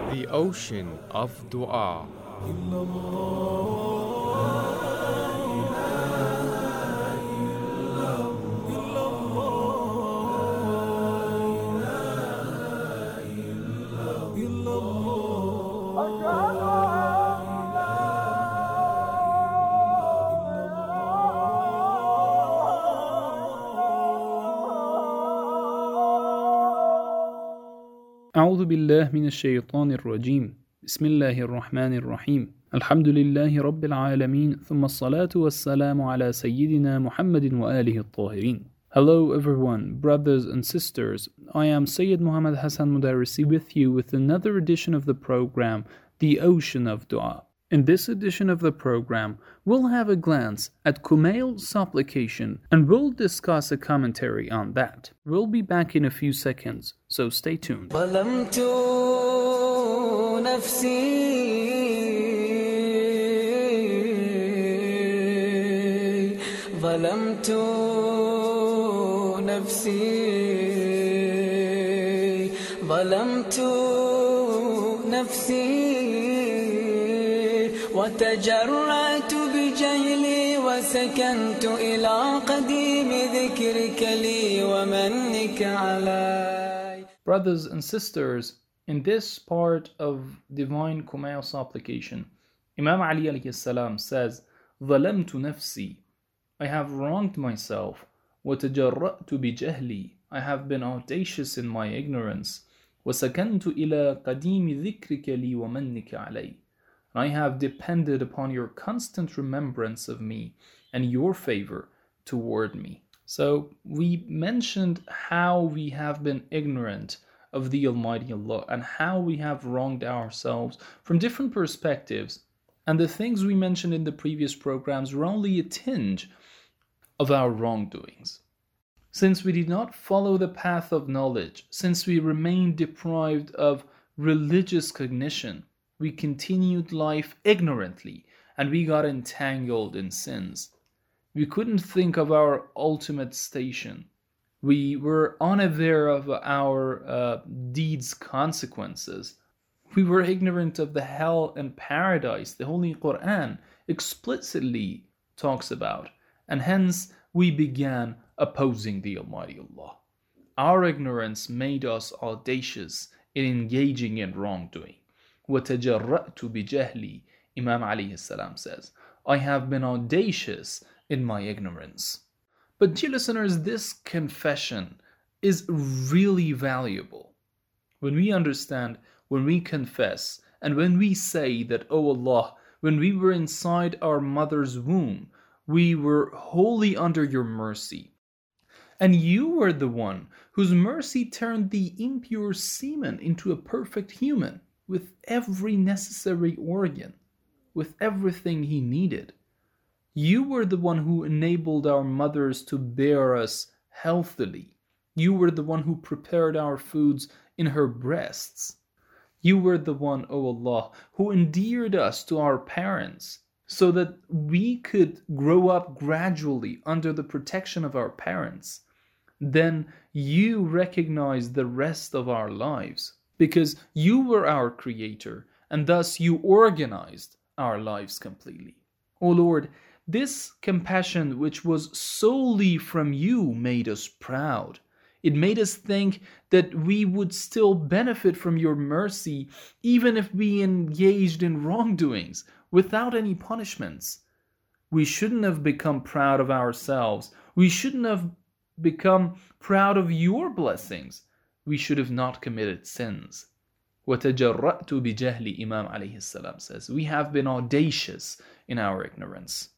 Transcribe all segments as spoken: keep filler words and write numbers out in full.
The ocean of dua. أعوذ بالله من الشيطان الرجيم بسم الله الرحمن الرحيم الحمد لله رب العالمين ثم الصلاة والسلام على سيدنا محمد وآله الطاهرين. Hello everyone, brothers and sisters. I am Sayyid Muhammad Hassan Mudarrisi with you with another edition of the program, The Ocean of Dua. In this edition of the program, we'll have a glance at Kumail's supplication and we'll discuss a commentary on that. We'll be back in a few seconds, so stay tuned. ظلمت نفسي ظلمت نفسي ظلمت نفسي وتجرأت بجهلي وسكنت إلى قديم ذكرك لي ومنك علي. Brothers and sisters, in this part of Divine Kumail supplication, Imam Ali alayhi salam says, ظلمت نفسي, I have wronged myself. وتجرأت بجهلي, I have been audacious in my ignorance. وسكنت إلى قديم ذكرك لي ومنك علي. I have depended upon your constant remembrance of me and your favor toward me. So we mentioned how we have been ignorant of the Almighty Allah and how we have wronged ourselves from different perspectives. And the things we mentioned in the previous programs were only a tinge of our wrongdoings. Since we did not follow the path of knowledge, since we remained deprived of religious cognition, we continued life ignorantly and we got entangled in sins. We couldn't think of our ultimate station. We were unaware of our uh, deeds' consequences. We were ignorant of the hell and paradise the Holy Quran explicitly talks about, and hence we began opposing the Almighty Allah. Our ignorance made us audacious in engaging in wrongdoing. وَتَجَرَّأْتُ بِجَهْلِي, Imam alayhi salam says, I have been audacious in my ignorance. But dear listeners, this confession is really valuable. When we understand, when we confess, and when we say that, O Allah, when we were inside our mother's womb, we were wholly under your mercy. And you were the one whose mercy turned the impure semen into a perfect human, with every necessary organ, with everything he needed. You were the one who enabled our mothers to bear us healthily. You were the one who prepared our foods in her breasts. You were the one, O Allah, who endeared us to our parents so that we could grow up gradually under the protection of our parents. Then you recognized the rest of our lives, because you were our creator, and thus you organized our lives completely. O Lord, this compassion which was solely from you made us proud. It made us think that we would still benefit from your mercy even if we engaged in wrongdoings without any punishments. We shouldn't have become proud of ourselves. We shouldn't have become proud of your blessings. We should have not committed sins. وَتَجَرَّأْتُ بِجَهْلِ, Imam alayhi salam says, we have been audacious in our ignorance.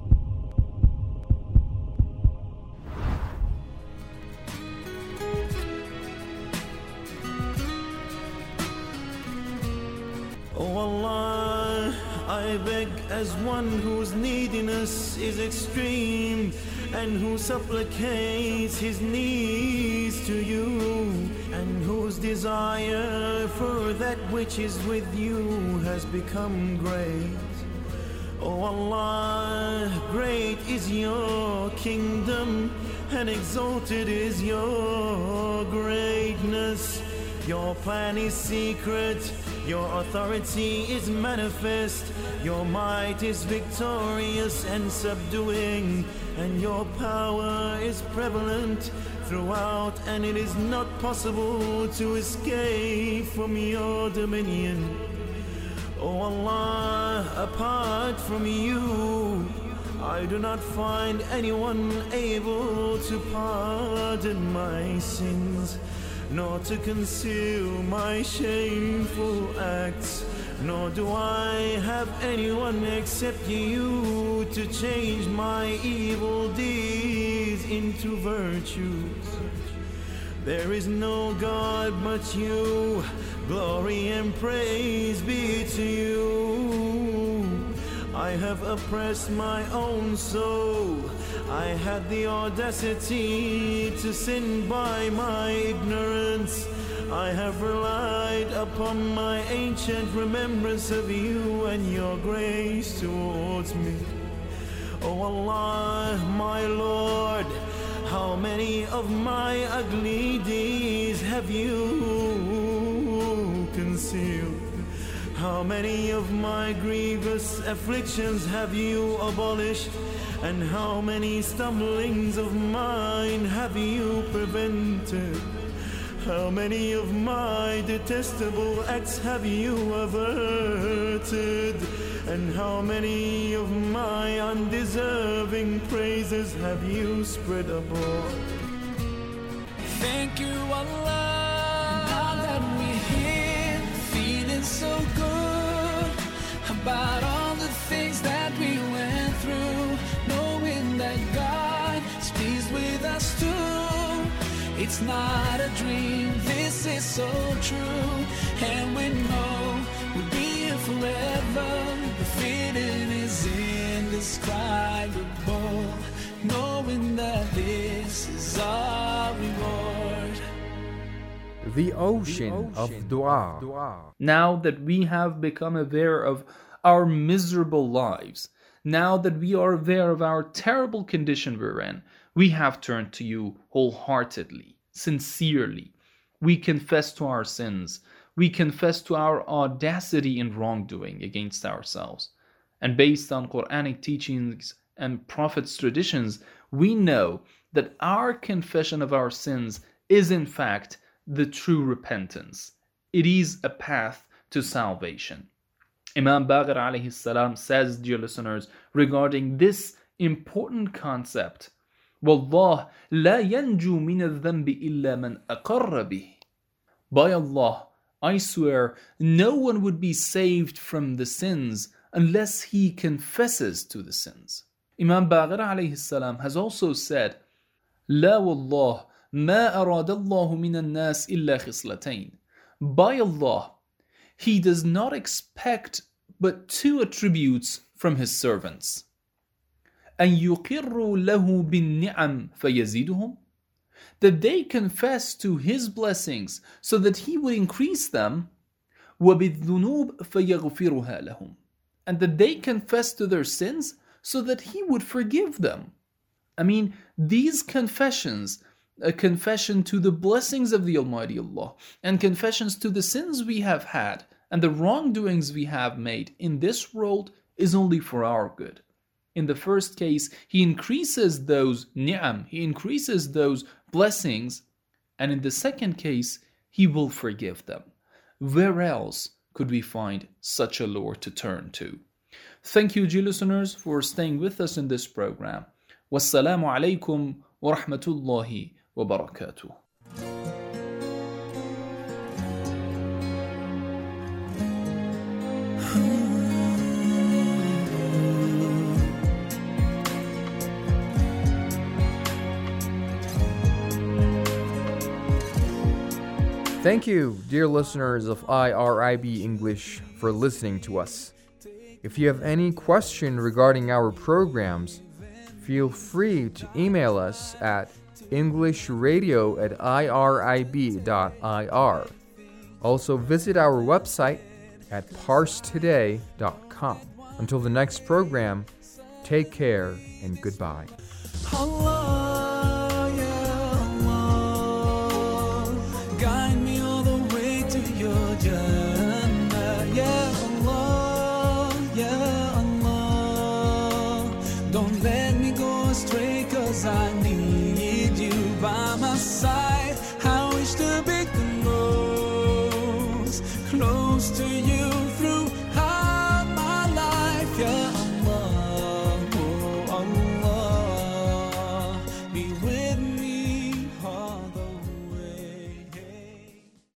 Oh Allah, I beg as one whose neediness is extreme and who supplicates his needs to you, and whose desire for that which is with you has become great. Oh Allah, great is your kingdom and exalted is your greatness. Your plan is secret, Your authority is manifest, your might is victorious and subduing, and your power is prevalent throughout, and it is not possible to escape from your dominion. O Allah, apart from you, I do not find anyone able to pardon my sins, nor to conceal my shameful acts, nor do I have anyone except you to change my evil deeds into virtues. There is no God but you, glory and praise be to you. I have oppressed my own soul, I had the audacity to sin by my ignorance. I have relied upon my ancient remembrance of you and your grace towards me. O Allah, my Lord, how many of my ugly deeds have you concealed? How many of my grievous afflictions have you abolished? And how many stumblings of mine have you prevented? How many of my detestable acts have you averted? And how many of my undeserving praises have you spread abroad? Thank you, Allah. Now that we're here, feeling so good about all the things that we went through, knowing that God is pleased with us too. It's not a dream, this is so true, and we know we'll be here forever. The feeling is indescribable, knowing that this is our reward. The ocean of dua. Now that we have become aware of our miserable lives, now that we are aware of our terrible condition we're in, we have turned to you wholeheartedly, sincerely. We confess to our sins. We confess to our audacity in wrongdoing against ourselves. And based on Quranic teachings and Prophet's traditions, we know that our confession of our sins is in fact the true repentance. It is a path to salvation. Imam Baqir alayhi salam says, dear listeners, regarding this important concept, وَاللَّهِ لَا يَنْجُو مِنَ الذَّنْبِ إِلَّا مَنْ أَقَرَّ بِهِ. By Allah, I swear, no one would be saved from the sins unless he confesses to the sins. Imam Baqir alayhi salam has also said, لا والله ما أراد الله من الناس إلا خصلتين. By Allah, He does not expect but two attributes from His servants. أن يقروا له بالنعم فيزيدهم. That they confess to His blessings so that He would increase them. وبالذنوب فيغفرها لهم. And that they confess to their sins so that He would forgive them. I mean, these confessions, a confession to the blessings of the Almighty Allah, and confessions to the sins we have had, and the wrongdoings we have made in this world, is only for our good. In the first case, He increases those ni'am, He increases those blessings, and in the second case, He will forgive them. Where else could we find such a Lord to turn to? Thank you, dear listeners, for staying with us in this program. Wassalamu alaikum wa rahmatullahi wa barakatuh. Thank you, dear listeners of I R I B English, for listening to us. If you have any question regarding our programs, feel free to email us at englishradio at irib dot I R. Also visit our website at parse today dot com. Until the next program, take care and goodbye. Allah